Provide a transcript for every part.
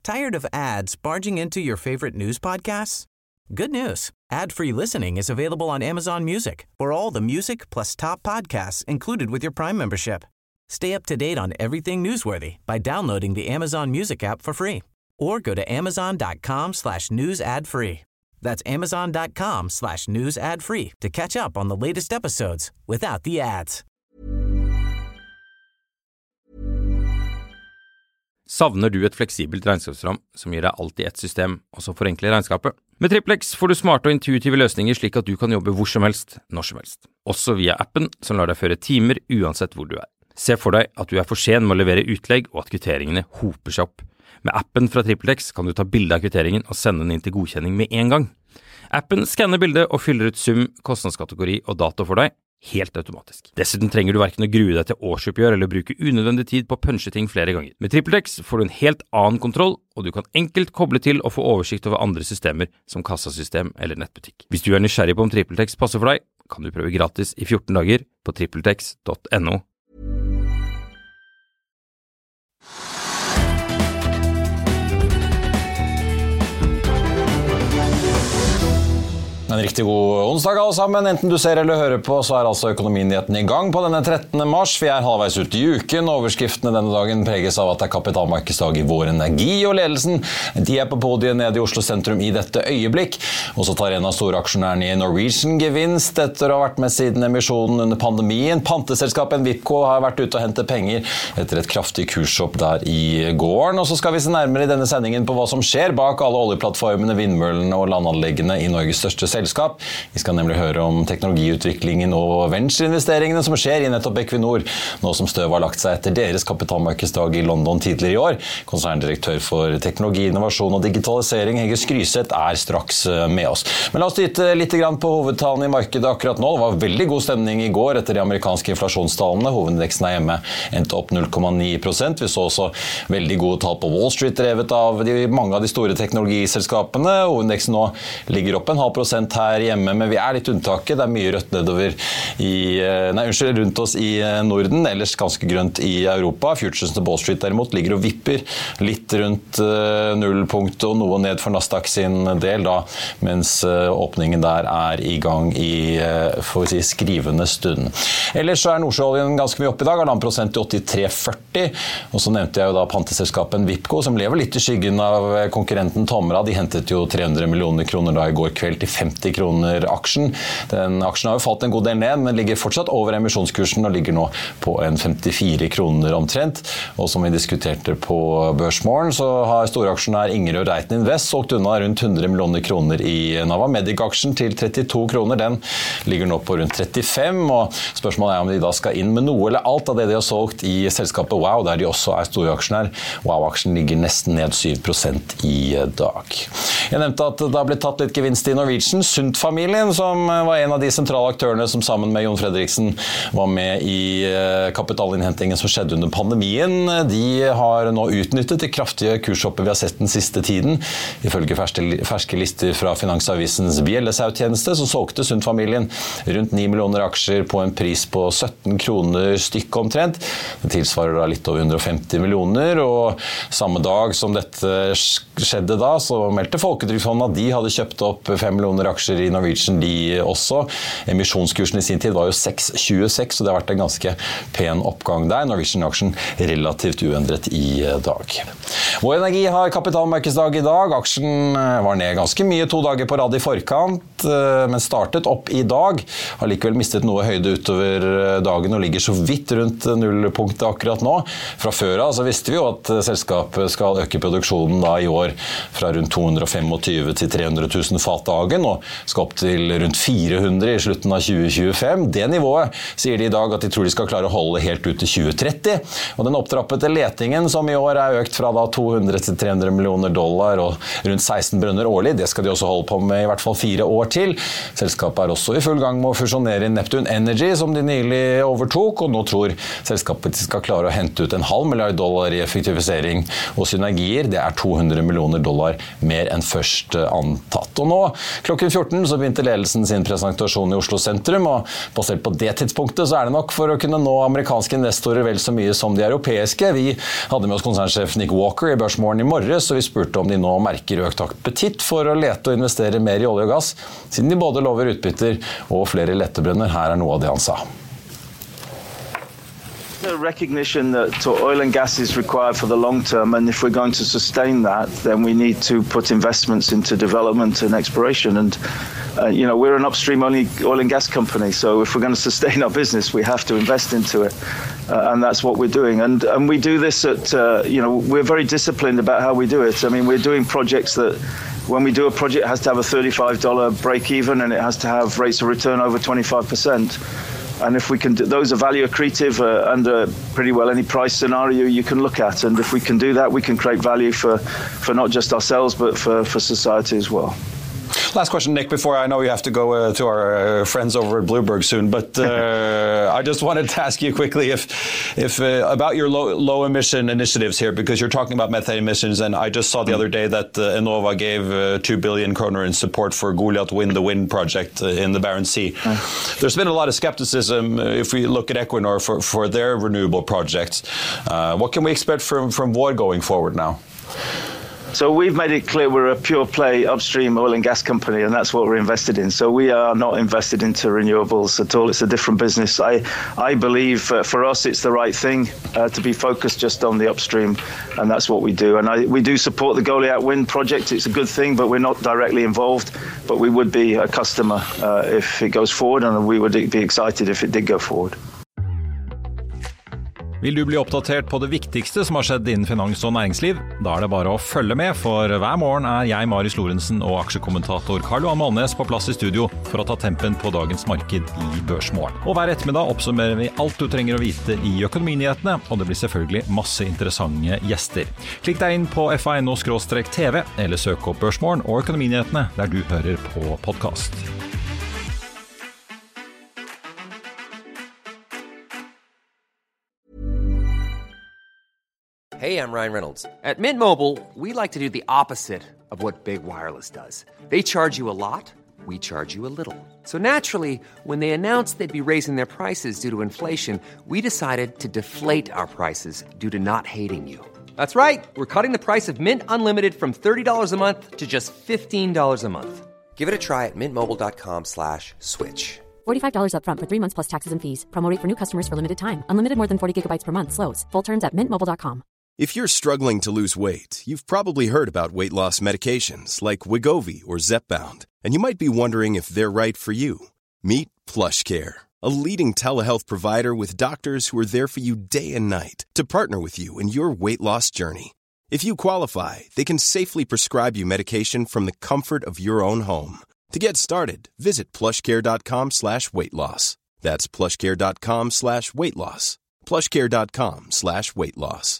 Tired of ads barging into your favorite news podcasts? Good news. Ad-free listening is available on Amazon Music for all the music plus top podcasts included with your Prime membership. Stay up to date on everything newsworthy by downloading the Amazon Music app for free or go to amazon.com/news ad free. That's amazon.com/news ad free to catch up on the latest episodes without the ads. Savner du et fleksibelt regnskapsprogram som gir deg alt i ett system, og som forenkler regnskapet? Med TrippelX får du smarte og intuitive løsninger slik at du kan jobbe hvor som helst, når som helst. Også via appen som lar deg føre timer uansett hvor du er. Se for deg at du er for sen med å levere utlegg og at kvitteringene hoper seg opp. Med appen fra TrippelX kan du ta bilde av kvitteringen og sende den inn til godkjenning med en gang. Appen skanner bildet og fyller ut sum, kostnadskategori og dato for deg, helt automatisk. Dessuten trenger du hverken å grue deg til årsoppgjør eller bruke unødvendig tid på å punche ting flere ganger. Med TrippelX får du en helt annen kontroll, og du kan enkelt koble til og få oversikt over andre systemer som kassasystem eller nettbutikk. Hvis du er nysgjerrig på om TrippelX passer for deg, kan du prøve gratis i 14 dager på trippeltex.no. En riktig god onsdag alle sammen, enten du ser eller hører på, så altså økonominyheten i gang på denne 13. mars. Vi halvveis ute i uken, overskriftene denne dagen preges av at det kapitalmarkedsdag i Vår Energi, og ledelsen, de på podiet nede i Oslo sentrum i dette øyeblikk. Og så tar en av store aksjonærene i Norwegian gevinst etter å ha vært med siden emisjonen under pandemien. Panteselskapet Vipco har vært ute og hentet penger etter et kraftig kurshopp der i gården. Og så skal vi se nærmere i denne sendingen på hva som skjer bak alle oljeplattformene, vindmøllene og landanleggene i Norges største selskap. Vi skal nemlig høre om teknologiutviklingen og ventureinvesteringene som skjer i nettopp Equinor, nå som støv har lagt seg etter deres kapitalmarkedsdag i London tidligere i år. Konserndirektør for teknologi, innovasjon og digitalisering, Hege Skryseth, straks med oss. Men la oss dytte litt på hovedtallene i markedet akkurat nå. Det var veldig god stemning i går etter de amerikanske inflasjonstallene. Hovedindeksen hjemme endte opp 0,9%. Vi så også veldig gode tall på Wall Street drevet av mange av de store teknologiselskapene. Hovedindeksen nå ligger opp 0,5% her hjemme, men vi litt unntaket. Det mye rødt nedover rundt oss i Norden, ellers ganske grønt i Europa. Futures til Wall Street derimot ligger og vipper litt rundt nullpunkt og noe ned for Nasdaq sin del da, mens åpningen der i gang i skrivende stund. Ellers så Nordsjøoljen ganske mye opp i dag, 1,5% til 83,40, og så nevnte jeg jo da panteselskapen Vipco, som lever litt i skyggen av konkurrenten Tomra. De hentet jo 300 millioner kroner da i går kveld til 50 kroner aksjen. Den aksjen har jo falt en god del ned, men ligger fortsatt over emisjonskursen og ligger nå på 54 kroner omtrent. Og som vi diskuterte på Børsmorgen, så har storaksjonær Ingerød Reiten Invest solgt unna rundt 100 millioner kroner i Nava Medic-aksjen til 32 kroner. Den ligger nå på rundt 35, og spørsmålet om de da skal inn med noe eller alt av det de har solgt i selskapet Wow, der de også storaksjonær. Wow-aksjen ligger nesten ned 7% i dag. Jeg nevnte at det har blitt tatt litt gevinst i Norwegian. Sundt-familien, som var en av de sentrale aktørene som sammen med Jon Fredriksen var med i kapitalinnhentingen som skjedde under pandemien. De har nå utnyttet det kraftige kurshoppet vi har sett den siste tiden. Ifølge ferske lister fra Finansavisens Bjellesau-tjeneste så solgte Sundt-familien rundt 9 millioner aksjer på en pris på 17 kroner stykk omtrent. Det tilsvarer da litt over 150 millioner, og samme dag som dette skjedde da, så meldte Folketrygdfondet at de hadde kjøpt opp 5 millioner aksjer i Norwegian, de også. Emisjonskursen i sin tid var jo 6,26, så det har vært en ganske pen oppgang der. Norwegian-aksjen relativt uendret i dag. Vår Energi har kapitalmarkedsdag i dag. Aksjen var ned ganske mye 2 dager på rad i forkant, men startet opp i dag. Har likevel mistet noe høyde utover dagen og ligger så vidt rundt nullpunktet akkurat nå. Fra før av så visste vi jo at selskapet skal øke produksjonen da i år fra rundt 225 til 300 000 fat dagen, og skal opp til rundt 400 i slutten av 2025. Det nivået sier de i dag at de tror de skal klare å holde helt ut til 2030, og den opptrappete letingen som i år økt fra da 200 til 300 millioner dollar og rundt 16 brønner årlig, det skal de også holde på med i hvert fall 4 år til. Selskapet også i full gang med å fusjonere i Neptune Energy, som de nylig overtok, og nå tror selskapet de skal klare å hente ut $500 million i effektivisering og synergier. Det 200 millioner dollar mer enn først antatt. Og nå, klokken 14 2014 så begynte ledelsen sin presentasjon i Oslo sentrum, og basert på det tidspunktet så det nok for å kunne nå amerikanske investorer vel så mye som de europeiske. Vi hadde med oss konsernsjef Nick Walker i Børsmorgen i morges, og vi spurte om de nå merker økt appetitt for å lete og investere mer i olje og gass, siden de både lover utbytter og flere lettebrenner. Her noe av det han sa. A recognition that oil and gas is required for the long term, and if we're going to sustain that, then we need to put investments into development and exploration. And we're an upstream only oil and gas company, so if we're going to sustain our business, we have to invest into it, and that's what we're doing. And we do this at we're very disciplined about how we do it. I mean, we're doing projects that. When we do a project, it has to have a $35 break even, and it has to have rates of return over 25%. And if we can do, those are value accretive under pretty well any price scenario you can look at. And if we can do that, we can create value for not just ourselves, but for society as well. Last question, Nick, before I know you have to go to our friends over at Bloomberg soon, but I just wanted to ask you quickly if about your low emission initiatives here, because you're talking about methane emissions, and I just saw the other day that Enova gave 2 billion kroner in support for Goliath Wind, the wind project in the Barents Sea. There's been a lot of skepticism if we look at Equinor for their renewable projects. What can we expect from Vår going forward now? So we've made it clear we're a pure play upstream oil and gas company, and that's what we're invested in. So we are not invested into renewables at all. It's a different business. I believe for us it's the right thing to be focused just on the upstream, and that's what we do. And we do support the Goliath Wind project. It's a good thing, but we're not directly involved. But we would be a customer if it goes forward, and we would be excited if it did go forward. Vil du bli oppdatert på det viktigste som har skjedd innen finans og næringsliv? Da det bare å følge med, for hver morgen jeg, Marius Lorentzen, og aksjekommentator Karl Johan Malnes på plass i studio for å ta tempen på dagens marked i Børsmorgen. Og hver ettermiddag oppsummerer vi alt du trenger å vite i økonominyhetene, og det blir selvfølgelig masse interessante gjester. Klikk deg inn på fa.no/tv, eller søk opp Børsmorgen og økonominyhetene der du hører på podcast. Hey, I'm Ryan Reynolds. At Mint Mobile, we like to do the opposite of what Big Wireless does. They charge you a lot, we charge you a little. So naturally, when they announced they'd be raising their prices due to inflation, we decided to deflate our prices due to not hating you. That's right. We're cutting the price of Mint Unlimited from $30 a month to just $15 a month. Give it a try at mintmobile.com/switch. $45 up front for 3 months plus taxes and fees. Promo rate for new customers for limited time. Unlimited more than 40 gigabytes per month. Slows full terms at mintmobile.com. If you're struggling to lose weight, you've probably heard about weight loss medications like Wegovy or Zepbound, and you might be wondering if they're right for you. Meet PlushCare, a leading telehealth provider with doctors who are there for you day and night to partner with you in your weight loss journey. If you qualify, they can safely prescribe you medication from the comfort of your own home. To get started, visit plushcare.com/weightloss. That's plushcare.com/weightloss. plushcare.com/weightloss.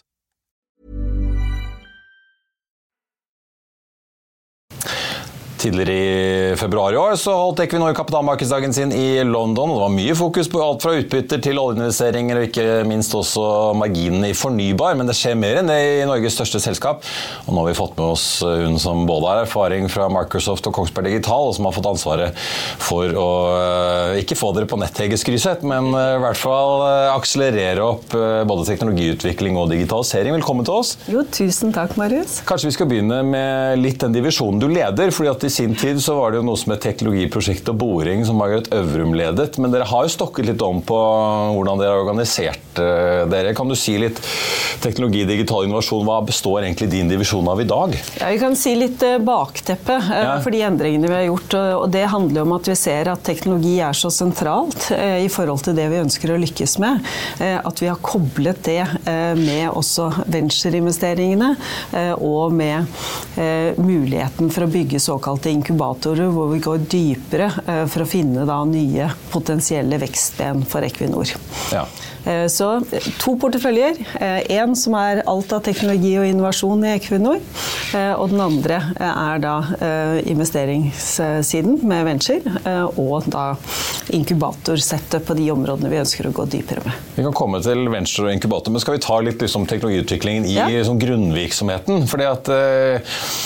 Tidligere i februar i år så holdt Equinor kapitalmarkedsdagen sin i London, og det var mye fokus på alt fra utbytter til oljeinvesteringer, og ikke minst også marginene i fornybar, men det skjer mer enn det i Norges største selskap. Og nå har vi fått med oss hun som både har erfaring fra Microsoft og Kongsberg Digital, og som har fått ansvaret for å ikke få dere på netthegeskryset, men i hvert fall akselerere opp både teknologiutvikling og digitalisering. Velkommen til oss. Jo, tusen takk, Marius. Kanskje vi skal begynne med litt den divisjonen du leder, fordi at i sin tid så var det jo noe som et teknologiprosjekt og boring som Margaret Øvrum ledet, men dere har jo stokket litt om på hvordan dere har organisert dere. Kan du si litt teknologi, digital innovasjon, hva består egentlig din divisjon av i dag? Ja, vi kan si litt bakteppe for de endringene vi har gjort, og det handler om at vi ser at teknologi er så sentralt i forhold til det vi ønsker å lykkes med, at vi har koblet det med også ventureinvesteringene og med muligheten for å bygge såkalte inkubatorer, hvor vi går dypere for å finne da nye potensielle vekstben for Equinor. Ja. Så 2 porteføljer, en som alt av teknologi og innovasjon i Equinor, og den andre da investeringssiden med venture, og da inkubatorsettet på de områdene vi ønsker å gå dypere med. Vi kan komme til venture og inkubator, men skal vi ta litt liksom, teknologiutviklingen i liksom, grunnvirksomheten? Fordi at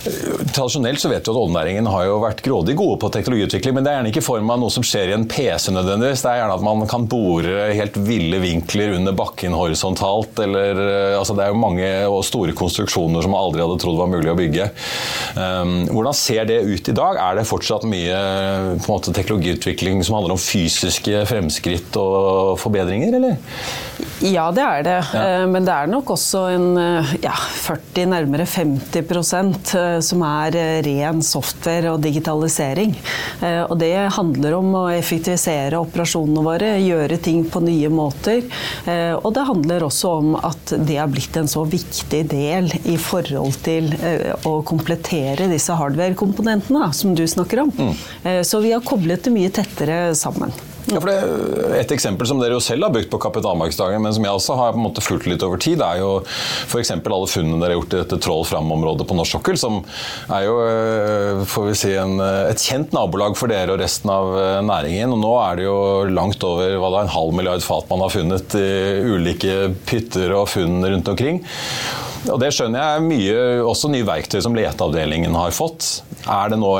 Tradisjonelt så vet du at oljenæringen har jo vært grådig gode på teknologiutvikling, men det gjerne ikke i form av noe som skjer i en PC nødvendigvis. Det gjerne at man kan bore helt ville vinkler under bakken horisontalt, eller altså det jo mange og store konstruksjoner som man aldri hadde trodd var mulig å bygge. Hvordan ser det ut i dag? Det fortsatt mye på en måte, teknologiutvikling som handler om fysiske fremskritt og forbedringer, eller? Ja, det det. Men det nok også en 40, nærmere 50% som ren software og digitalisering. Og det handler om å effektivisere operasjonene våre, gjøre ting på nye måter. Og det handler også om at det blitt en så viktig del i forhold til å komplettere disse hardware-komponentene som du snakker om. Så vi har koblet det mye tettere sammen. Ja, for et eksempel som dere jo selv har brukt på kapitalmarkedsdagen, men som jeg også har på en måte fulgt litt over tid, jo for eksempel alle funnene dere har gjort i dette Troll-Fram-området på norsk sokkel, som jo, får vi si, et kjent nabolag for dere og resten av næringen. Og nå det jo langt over 500 milliard fat man har funnet i ulike pytter og funn rundt omkring. Og det skjønner jeg mye, også nye verktøy som leteavdelingen har fått. Det nå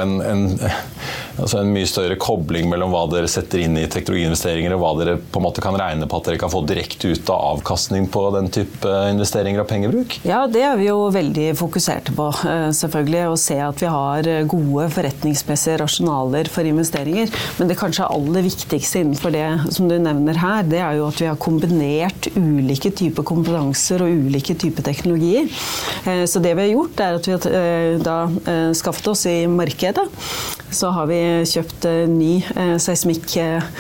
en mye større kobling mellom hva dere setter inn i teknologiinvesteringer og hva dere på en måte kan regne på at dere kan få direkte ut av avkastning på den type investeringer og pengebruk? Ja, det vi jo veldig fokuserte på, selvfølgelig, å se at vi har gode forretningsmessige rasjonaler for investeringer. Men det kanskje aller viktigste innenfor det som du nevner her, det jo at vi har kombinert ulike typer kompetanser og ulike typer teknologier. Så det vi har gjort at vi har da skaffet oss i markedet. Så har vi kjøpt ny seismikk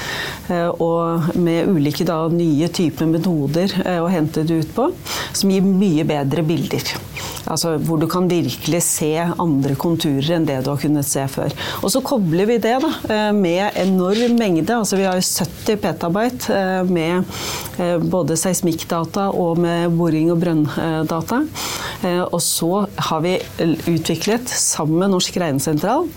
og med ulike nye typer metoder å hente det ut på, som gir mye bedre bilder. Altså hvor du kan virkelig se andre konturer enn det du har kunnet se før. Og så kobler vi det med enorm mengde, altså vi har 70 petabyte med både seismikkdata og med boring- og brønndata. Og så har vi utviklet sammen med Norsk Regnesentral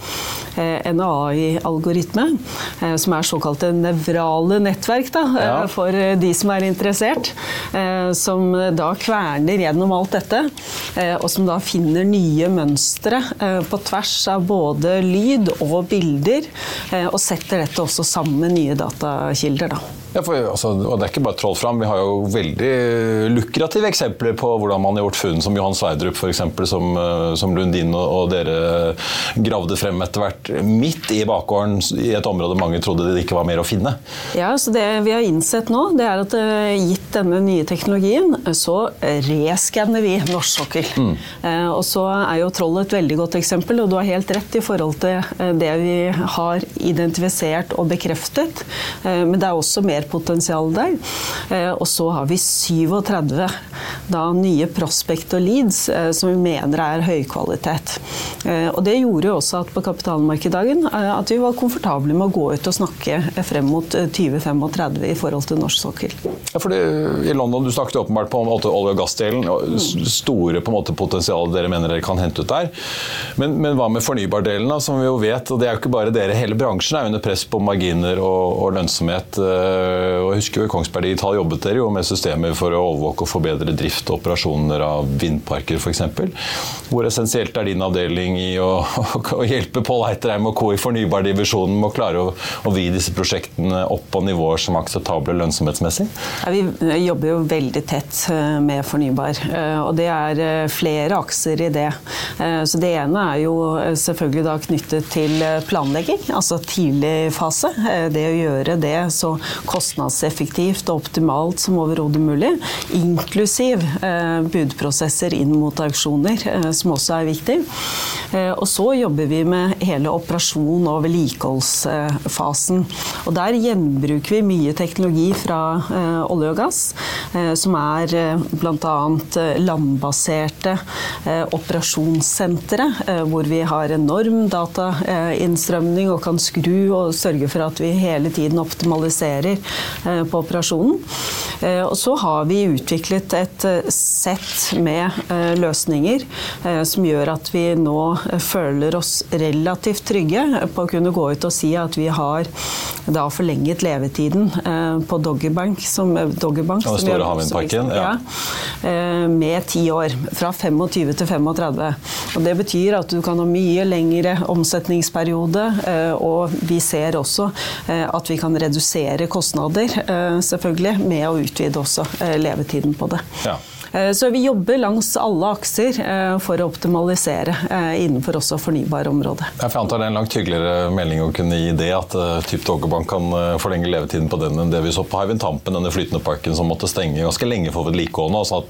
en AI-algoritme, som såkalte nevrale nettverk for de som interessert, som da kverner gjennom alt dette, og som da finner nye mønstre på tvers av både lyd og bilder, og setter dette også sammen med nye datakilder da. Ja, og det ikke bare Troll-Fram, vi har jo veldig lukrative eksempler på hvordan man har gjort funn som Johan Sverdrup for eksempel, som Lundin og dere gravde frem etter hvert midt i bakgården i et område mange trodde det ikke var mer å finne. Ja, så det vi har innsett nå, det at gitt denne nye teknologien, så reskanner vi norsk sokkel. Og så jo Troll et veldig godt eksempel, og du har helt rett i forhold til det vi har identifisert og bekreftet, men det også mer potensial der. Og så har vi 37 nye prospect og leads som vi mener høy kvalitet. Og det gjorde jo også at på kapitalmarkedsdagen at vi var komfortable med å gå ut og snakke frem mot 2035 i forhold til norsk sokkel. Ja, for i London du snakket åpenbart på olje- og gassdelen, store på en måte potensial dere mener dere kan hente ut der. Men hva med fornybardelen da, som vi jo vet, og det jo ikke bare dere, hele bransjen under press på marginer og lønnsomhet. Og jeg husker jo i Kongsberg Digital jobbet dere jo med systemer for å overvåke og forbedre drift og operasjoner av vindparker for eksempel. Hvor essensielt din avdeling i å hjelpe Pål Heiterheim og Co. i fornybardivisjonen med å klare å vri disse prosjektene opp på nivåer som akseptable lønnsomhetsmessig? Ja, vi jobber jo veldig tett med fornybar, og det flere akser i det. Så det ene jo selvfølgelig da knyttet til planlegging, altså tidlig fase. Det å gjøre det så kostnadseffektivt og optimalt som overhodet mulig, inklusiv budprosesser inn mot auksjoner, som også viktig. Og så jobber vi med hele operasjon- og vedlikeholdsfasen. Og der gjenbruker vi mye teknologi fra olje og gass, som blant annet landbaserte operasjonssentre, hvor vi har enorm datainnstrømning og kan skru og sørge for at vi hele tiden optimaliserer på operasjonen. Og så har vi utviklet et sett med løsninger som gjør at vi nå føler oss relativt trygge på å kunne gå ut og si at vi har da forlenget levetiden på Doggerbank, den store havvindparken, med 10 år, fra 25 til 35. Og det betyr at du kan ha mye lengre omsetningsperiode, og vi ser også at vi kan redusere kostnader, selvfølgelig, med å utvide også levetiden på det. Ja. Så vi jobber langs alle akser for å optimalisere innenfor også fornybare områder. Jeg antar det en langt hyggeligere melding å kunne gi det, at typ Doggerbank kan forlenge levetiden på den enn det vi så på Hywind Tampen, denne flytende parken som måtte stenge ganske lenge for vedlikeholdet. Altså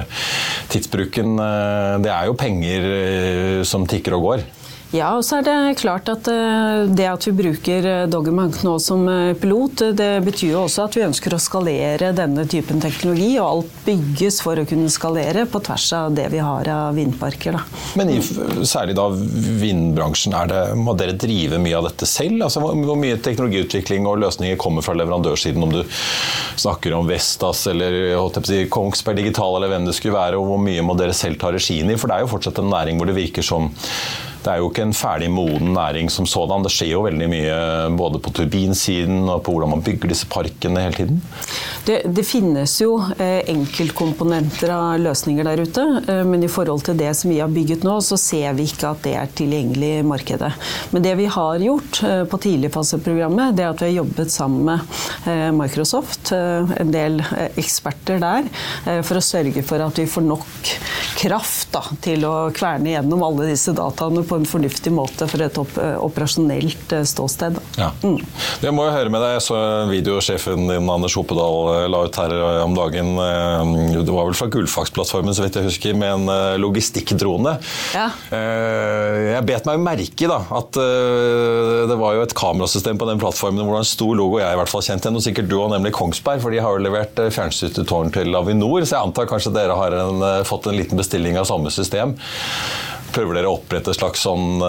at tidsbruken, det jo penger som tikker og går. Ja, og så det klart at det at vi bruker Doggerbank nå som pilot, det betyr jo også at vi ønsker å skalere denne typen teknologi, og alt bygges for å kunne skalere på tvers av det vi har av vindparker. Da. Men særlig da vindbransjen, må dere drive mye av dette selv? Altså, hvor mye teknologiutvikling og løsninger kommer fra leverandørsiden, om du snakker om Vestas eller Kongsberg Digital eller hvem det skulle være, og hvor mye må dere selv ta regien i? For det jo fortsatt en næring hvor det virker som det jo ikke en ferdig moden næring som sådan. Det skjer jo veldig mye både på turbinsiden og på hvordan man bygger disse parkene hele tiden. Det finnes jo enkeltkomponenter av løsninger der ute, men i forhold til det som vi har bygget nå, så ser vi ikke at det tilgjengelig i markedet. Men det vi har gjort på tidligfaseprogrammet, det at vi har jobbet sammen med Microsoft, en del eksperter der, for å sørge for at vi får nok kraft til å kverne gjennom alle disse dataene på en fornuftig måte for et operasjonelt ståsted. Ja. Det må jeg høre med deg. Jeg så videosjefen din, Anders Hopedal, la ut her om dagen. Det var vel fra Gullfaks-plattformen, så vidt jeg husker, med en logistikkdrone. Ja. Jeg bet meg merke at det var jo et kamerasystem på den plattformen hvor det var en stor logo jeg i hvert fall kjente igjen, og sikkert du og nemlig Kongsberg, for de har jo levert fjernstyrte tårn til Avinor, så jeg antar kanskje dere har fått en liten bestilling av samme system. Prøver dere å opprette et slags sånn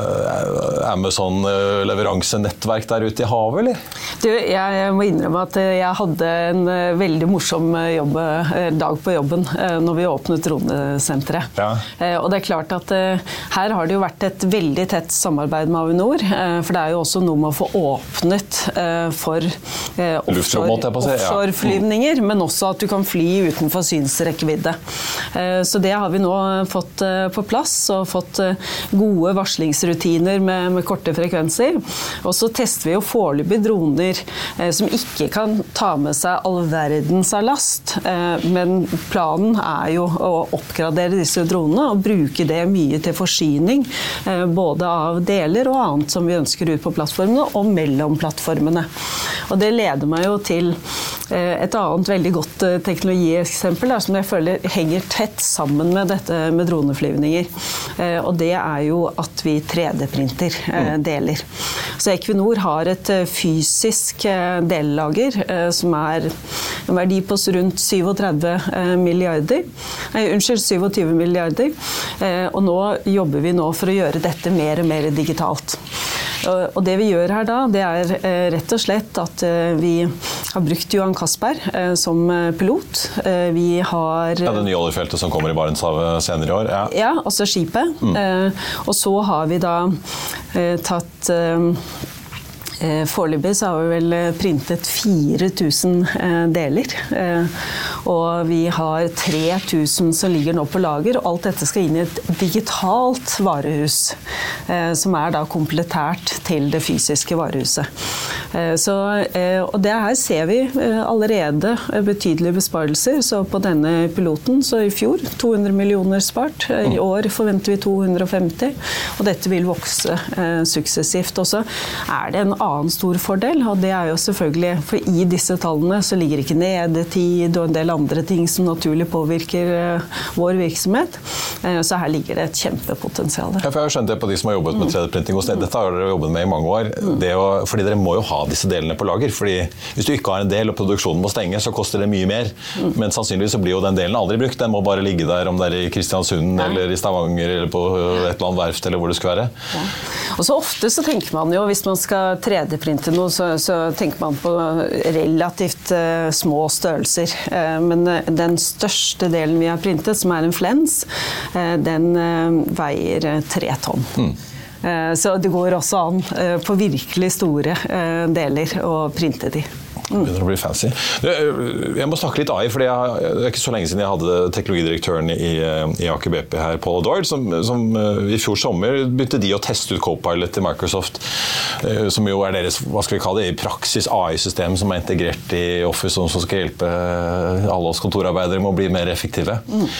Amazon-leveransenettverk der ute i havet, eller? Du, jeg må innrømme at jeg hadde en veldig morsom dag på jobben når vi åpnet dronesenteret. Ja. Og det klart at her har det jo vært et veldig tett samarbeid med Avinor, for det jo også noe med å få åpnet for offshore-flyvninger, men også at du kan fly utenfor synsrekkevidde. Så det har vi nå fått på plass, og fått gode varslingsrutiner med korte frekvenser. Og så tester vi jo foreløpig droner som ikke kan ta med seg all verdens av last, men planen jo å oppgradere disse dronene og bruke det mye til forsyning, både av deler og annet som vi ønsker ut på plattformene og mellom plattformene. Og det leder meg jo til et annet veldig godt teknologieksempel som jeg føler henger tett sammen med dette med droneflyvninger. Og det jo at vi 3D-printer deler. Så Equinor har et fysisk dellager som en verdi på rundt 27 milliarder. Og nå jobber vi for å gjøre dette mer og mer digitalt. Og det vi gjør her da, det rett og slett at vi har brukt Johan Castberg som pilot. Vi har... det nye oljefeltet som kommer i Barentshavet senere i år. Ja, altså skipet. Og så har vi da tatt... Foreløpig så har vi vel printet 4000 deler, og vi har 3000 som ligger nå på lager, og alt dette skal inn i et digitalt varehus, som da komplettært til det fysiske varehuset. Og det her ser vi allerede betydelige besparelser, så på denne piloten, så i fjor 200 millioner spart, i år forventer vi 250, og dette vil vokse suksessivt. Og så det en annen stor fordel, og det jo selvfølgelig, for i disse tallene så ligger ikke nedetid og en del andre ting som naturlig påvirker vår virksomhet, så her ligger det et kjempepotensial. Ja, for jeg har skjønt det på de som har jobbet med 3D-printing hos dere. Dette har dere jobbet med i mange år, fordi dere må jo ha disse delene på lager, fordi hvis du ikke har en del og produksjonen må stenge, så koster det mye mer, men sannsynligvis så blir jo den delen aldri brukt, den må bare ligge der, om det i Kristiansund eller i Stavanger eller på et eller annet verft eller hvor det skal være. Ja. Og så ofte så tenker man jo, hvis man skal 3D-printe noe, så tenker man på relativt små størrelser. Men den største delen vi har printet, som en flens, den veier 3 tonn. Så det går også an på virkelig store deler å printe de. Begynner å bli fancy. Jeg må snakke litt AI, for det er ikke så lenge siden jeg hadde teknologidirektøren i Aker BP her, Paul Doyle, som i fjor sommer begynte de å teste ut Copilot til Microsoft, som jo er deres, hva skal vi kalle det, i praksis AI-system som er integrert i Office, som skal hjelpe alle oss kontorarbeidere med å bli mer effektive.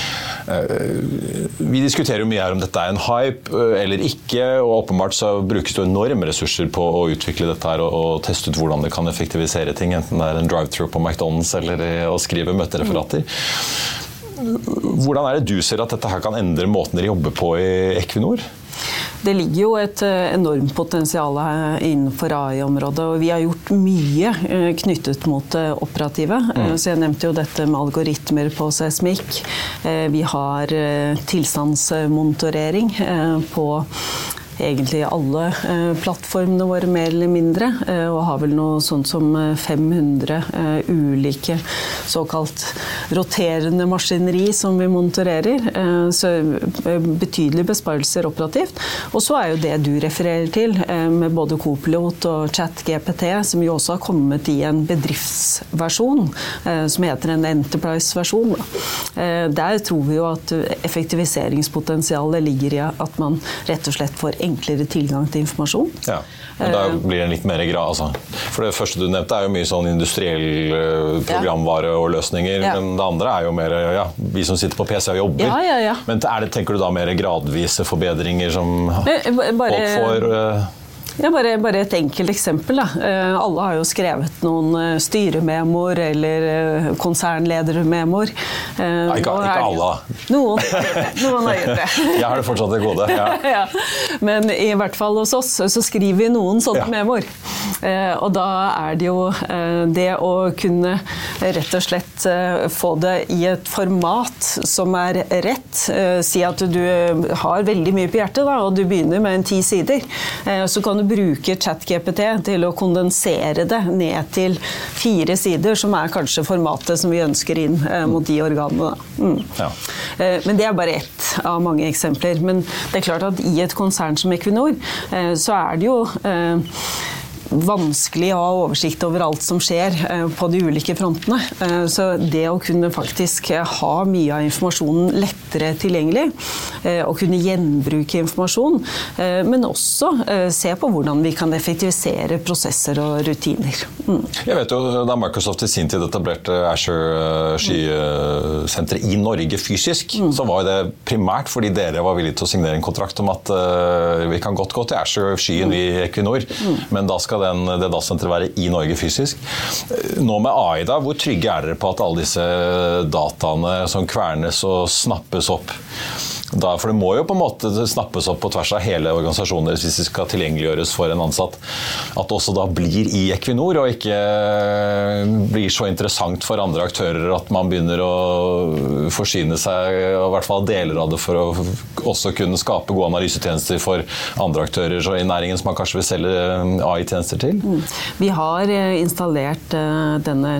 Vi diskuterer jo mye her om dette er en hype eller ikke, og åpenbart så brukes det enorme ressurser på å utvikle dette her og teste ut hvordan det kan effektivisere ting, enten det er en drive-thru på McDonald's eller å skrive møtereferater. Hvordan er det du ser at dette her kan endre måten dere jobber på i Equinor? Det ligger jo et enormt potensial innenfor AI-området, og vi har gjort mye knyttet mot operative. Så jeg nevnte jo dette med algoritmer på seismikk. Vi har tilstandsmonitorering på egentlig alle plattformene våre mer eller mindre, og har vel noe sånt som 500 ulike såkalt roterende maskineri som vi monitorerer, så betydelige besparelser operativt. Og så er jo det du refererer til med både Copilot og ChatGPT, som jo også har kommet i en bedriftsversjon, som heter en enterprise-versjon. Der tror vi jo at effektiviseringspotensialet ligger i at man rett og slett får enklere tilgang til informasjon. Ja, men da blir det litt mer grad, altså. For det første du nevnte er jo mye sånn industriell programvare og løsninger, men det andre er jo mer, vi som sitter på PC og jobber. Men tenker du da mer gradvise forbedringer som folk får... Ja, bare et enkelt eksempel da. Alle har jo skrevet noen styrememoer eller konsernledermemoer. Ikke alle. Noen har gjort det. Jeg har det fortsatt det gode. Ja. Men i hvert fall hos oss så skriver vi noen sånne memoer. Og da er det jo det å kunne rett og slett få det i et format som er rett. Si at du har veldig mye på hjertet da, og du begynner med en 10 sider. Så kan du bruke ChatGPT til å kondensere det ned til 4 sider, som er kanskje formatet som vi ønsker inn mot de organene. Men det er bare ett av mange eksempler. Men det er klart at i et konsern som Equinor, så er det jo vanskelig å ha oversikt over alt som skjer på de ulike frontene. Så det å kunne faktisk ha mye av informasjonen lettere tilgjengelig, og kunne gjenbruke informasjon, men også se på hvordan vi kan effektivisere prosesser og rutiner. Jeg vet jo, da Microsoft i sin tid etablerte Azure skysenteret i Norge fysisk, så var det primært fordi dere var villige til å signere en kontrakt om at vi kan godt gå til Azure skyen i Equinor, men da skal det datasenteret være i Norge fysisk. Nå med AI da, hvor trygge er dere på at alle disse dataene som kvernes og snappes opp? For det må jo på en måte snappes opp på tvers av hele organisasjonen hvis det skal tilgjengeliggjøres for en ansatt. At det også da blir i Equinor og ikke blir så interessant for andre aktører at man begynner å forsyne seg, i hvert fall deler av det, for å også kunne skape gode analysetjenester for andre aktører i næringen som man kanskje vil selge AI-tjenester til. Vi har installert denne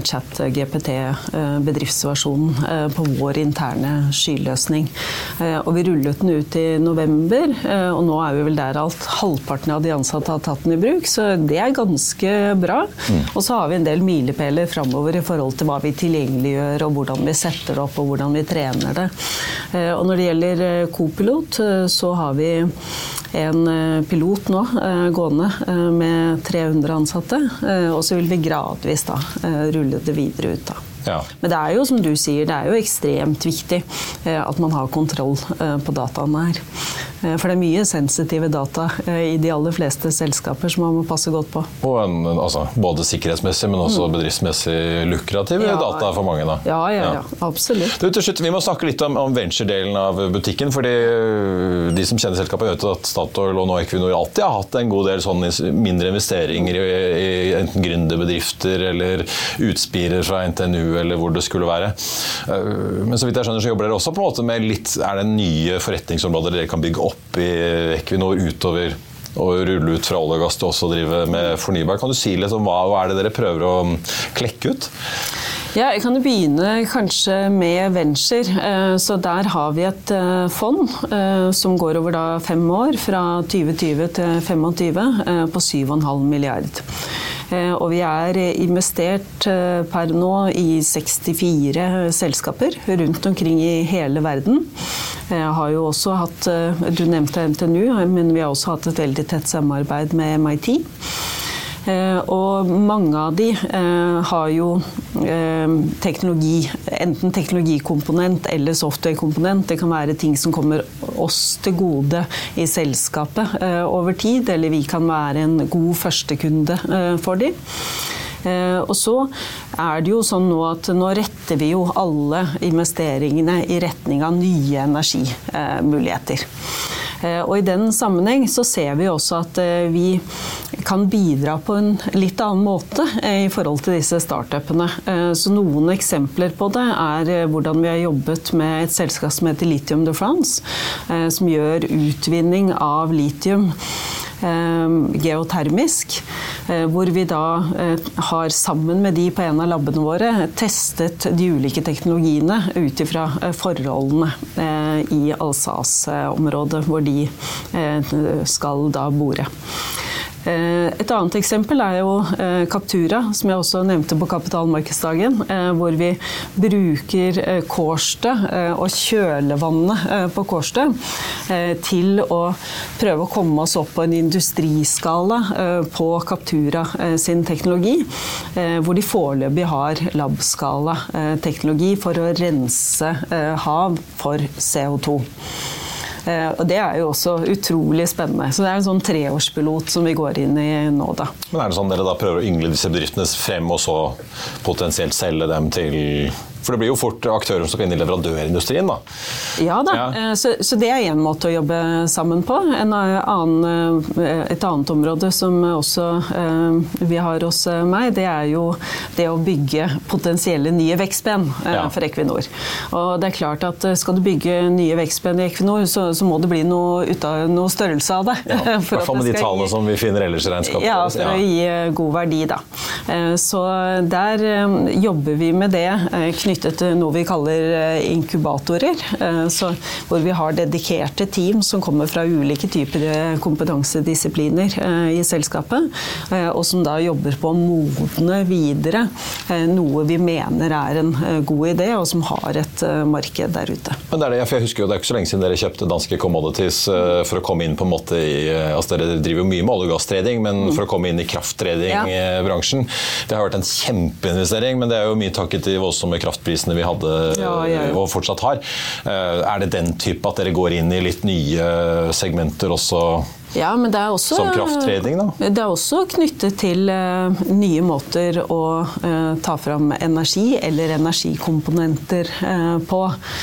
ChatGPT-bedriftsversjonen på vår interne skyløsning. Og vi rullet den ut i november, og nå er vi vel der halvparten av de ansatte har tatt den i bruk, så det er ganske bra. Og så har vi en del milepæler fremover i forhold til hva vi tilgjengeliggjør, og hvordan vi setter det opp, og hvordan vi trener det. Og når det gjelder Copilot, så har vi en pilot nå gående med 300 ansatte, og så vil vi gradvis da rulle det videre ut da. Men det er jo, som du sier, det er jo ekstremt viktig at man har kontroll på dataene her. For det er mye sensitive data i de aller fleste selskaper som man må passe godt på. Og både sikkerhetsmessig, men også bedriftsmessig lukrative data for mange da. Ja, absolutt. Til slutt, vi må snakke litt om venture-delen av butikken, fordi de som kjenner selskapet vet at Statoil og nå Equinor alltid har hatt en god del sånne mindre investeringer i enten gründerbedrifter eller utspirer fra NTNU eller hvor det skulle være. Men så vidt jeg skjønner så jobber dere også på en måte med litt, er det nye forretningsområder dere kan bygge opp i Equinor utover og rulle ut fra olje og gass til også å drive med fornybar. Kan du si litt om hva er det dere prøver å klekke ut? Ja, jeg kan begynne kanskje med venture. Så der har vi et fond som går over da 5 år, fra 2020 til 2025, på 7,5 milliard. Og vi investert per nå i 64 selskaper rundt omkring i hele verden. Jeg har jo også hatt, du nevnte NTNU, men vi har også hatt et veldig tett samarbeid med MIT. Og mange av de har jo teknologi, enten teknologikomponent eller softwarekomponent. Det kan være ting som kommer oss til gode i selskapet over tid, eller vi kan være en god førstekunde for de. Og så det jo sånn nå at nå retter vi jo alle investeringene i retning av nye energimuligheter. Og i den sammenheng så ser vi også at vi kan bidra på en litt annen måte i forhold til disse startupene. Så noen eksempler på det hvordan vi har jobbet med et selskap som heter Lithium de France, som gjør utvinning av litium geotermisk, hvor vi da har sammen med de på en av labbene våre testet de ulike teknologiene ut ifra forholdene i Alsace-området, hvor de skal da bore. Et annet eksempel jo Captura, som jeg også nevnte på kapitalmarkedsdagen, hvor vi bruker Kårstø og kjølevannet på Kårstø til å prøve å komme oss opp på en industriskala på Captura sin teknologi, hvor de foreløpig har labskala teknologi for å rense hav for CO2. Og det jo også utrolig spennende. Så det en sånn 3-årspilot som vi går inn i nå da. Men det sånn dere da prøver å yngle disse bedriftene frem og så potensielt selge dem til... For det blir jo fort aktører som skal inn i leverandørindustrien da. Ja da, ja. Så det en måte å jobbe sammen på. Et annet område som også vi har hos meg, det jo det å bygge potensielle nye vekstben for Equinor. Og det klart at skal du bygge nye vekstben i Equinor, så må det bli noe størrelse av det. Ja, I hvert fall med de tallene som vi finner ellers i regnskapet. Ja, for å gi god verdi da. Så der jobber vi med det knyttet til noe vi kaller inkubatorer, hvor vi har dedikerte team som kommer fra ulike typer kompetansedisipliner i selskapet, og som da jobber på å modne videre noe vi mener en god idé, og som har et marked der ute. Men det det, for jeg husker jo det ikke så lenge siden dere kjøpte danske commodities for å komme inn på en måte i, altså dere driver jo mye med olje- og gasstrading, men for å komme inn i krafttrading-bransjen, det har vært en kjempeinvestering, men det jo mye takket i voldsomme kraftprisene vi hadde og fortsatt har. Det den type at dere går inn i litt nye segmenter også? Ja, men det også, som krafttrading da? Det også knyttet til nye måter å ta fram energi eller energikomponenter på.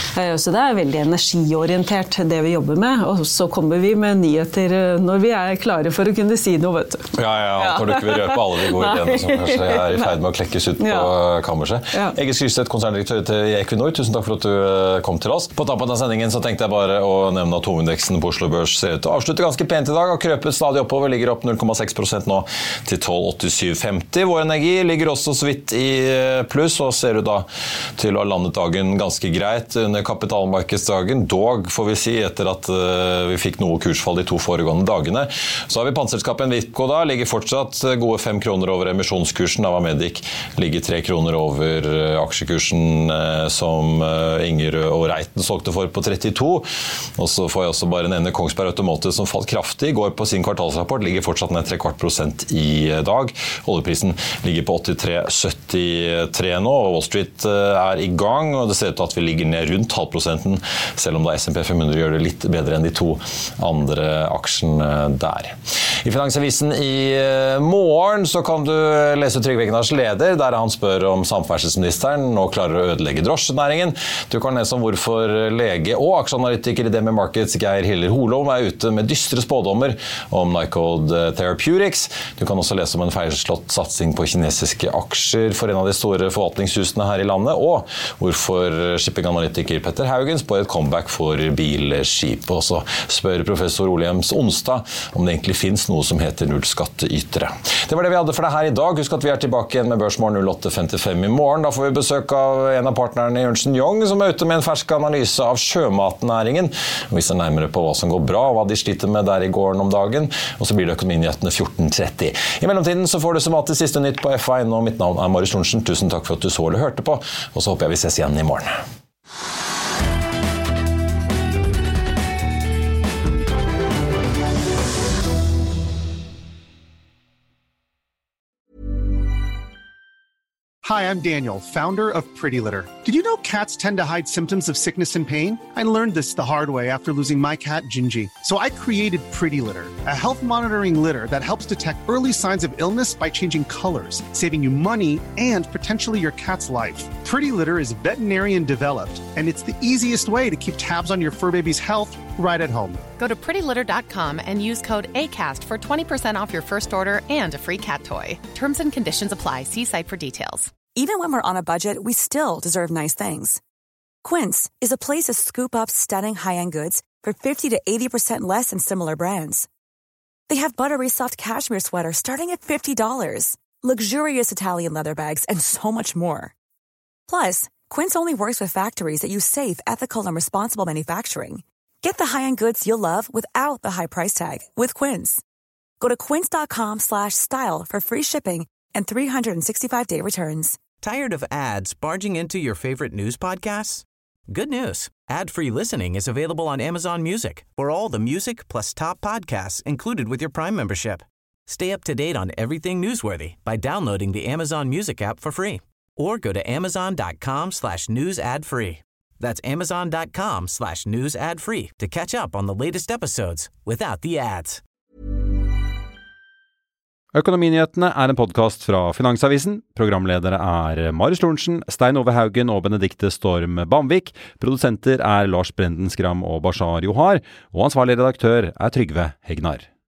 Så det veldig energiorientert det vi jobber med, og så kommer vi med nyheter når vi klare for å kunne si noe, vet du. Ja, når du ikke vil røpe alle de gode ideene som kanskje i ferd med å klekkes ut på kammerset. Egil Skyrstedt, konserndirektør til Equinor, tusen takk for at du kom til oss. På tappen av sendingen så tenkte jeg bare å nevne atomindeksen på Oslo Børs ser ut til å avslutte ganske pent i dag, og krøpet stadig oppover, ligger opp 0,6% nå til 12,8750. Vår Energi ligger også så vidt i pluss, og ser ut da til å ha landet dagen ganske greit under kapitalmarkedsdagen. Dog får vi si, etter at vi fikk noe kursfall de 2 foregående dagene. Så har vi panserskapen Vitco da, ligger fortsatt gode 5 kroner over emisjonskursen. Avamedic ligger 3 kroner over aksjekursen som Ingerød og Reiten solgte for på 32. Og så får jeg også bare nevne Kongsberg Automotive som falt kraftig, går på sin kvartalsrapport, ligger fortsatt ned 0,75% i dag. Oljeprisen ligger på 83,73 nå, og Wall Street i gang, og det ser ut til at vi ligger ned rundt 0,5%, selv om da S&P 500 gjør det litt bedre enn de 2 andre aksjene der. I Finansavisen i morgen så kan du lese Trygve Egnars leder, der han spør om samferdselsministeren nå klarer å ødelegge drosjenæringen. Du kan lese om hvorfor lege og aksjeanalytiker i DNB Markets Geir Hiller Holom ute med dystre spådommer om Nykode Therapeutics. Du kan også lese om en feilslått satsing på kinesiske aksjer for en av de store forvaltningshusene her i landet, og hvorfor shippinganalytiker Petter Haugen spår et comeback for bilskip. Og så spør professor Ole Jems Onsdag om det egentlig finnes noe som heter nullskatteytere. Det var det vi hadde for deg her i dag. Husk at vi tilbake igjen med Børsmorgen 08.55 i morgen. Da får vi besøk av en av partnerne i Ernst & Young, som ute med en fersk analyse av sjømatnæringen. Vi ser nærmere på hva som går bra, og hva de sliter med der i gården om dagen. Og så blir det Økonominyhetene 14.30. I mellomtiden så får du som alltid siste nytt på F1, og mitt navn Marius Lorentzen. Tusen takk for at du så eller hørte på, og så håper jeg vi ses igjen i morgen. Hi, I'm Daniel, founder of Pretty Litter. Did you know cats tend to hide symptoms of sickness and pain? I learned this the hard way after losing my cat, Gingy. So I created Pretty Litter, a health monitoring litter that helps detect early signs of illness by changing colors, saving you money and potentially your cat's life. Pretty Litter is veterinarian developed, and it's the easiest way to keep tabs on your fur baby's health right at home. Go to prettylitter.com and use code ACAST for 20% off your first order and a free cat toy. Terms and conditions apply. See site for details. Even when we're on a budget, we still deserve nice things. Quince is a place to scoop up stunning high-end goods for 50 to 80% less than similar brands. They have buttery soft cashmere sweaters starting at $50, luxurious Italian leather bags, and so much more. Plus, Quince only works with factories that use safe, ethical, and responsible manufacturing. Get the high-end goods you'll love without the high price tag with Quince. Go to quince.com/style for free shipping and 365-day returns. Tired of ads barging into your favorite news podcasts? Good news. Ad-free listening is available on Amazon Music for all the music plus top podcasts included with your Prime membership. Stay up to date on everything newsworthy by downloading the Amazon Music app for free or go to amazon.com/news ad free. That's amazon.com/news ad free to catch up on the latest episodes without the ads. Økonominyhetene en podcast fra Finansavisen. Programledere Marius Lorentzen, Stein Ove Haugen og Benedikte Storm Bamvik. Produsenter Lars Brenden Skram og Bashar Johar. Og ansvarlig redaktør Trygve Hegnar.